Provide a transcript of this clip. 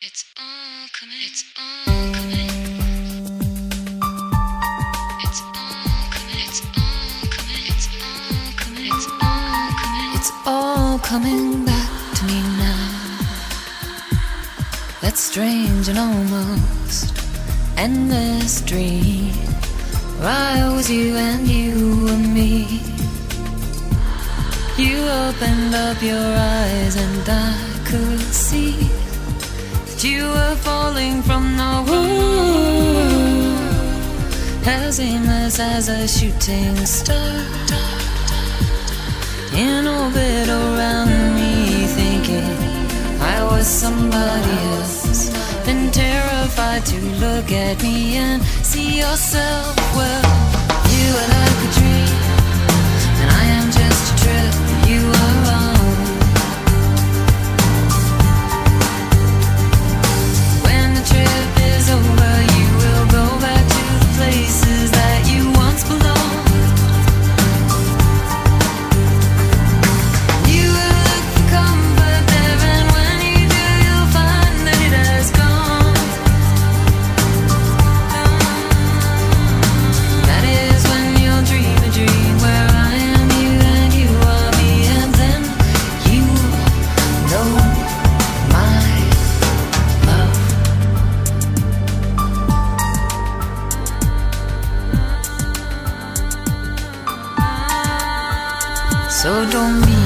It's all coming. It's all coming. It's all coming. It's all coming. It's all coming. It's all coming. It's all coming back to me now. That strange and almost endless dream where I was you and you were me. You opened up your eyes and I could see that you were falling from the world, as aimless as a shooting star, in orbit around me, thinking I was somebody else, then terrified to look at me and see yourself. Well, you are like a dream, and I am just a trip you are on. When the trip is over, you will go back to the places that you once belonged. You will look for comfort there, and when you do, you'll find that it has gone. That is when you'll dream a dream where I am you and you are me, and then you know my love. So don't be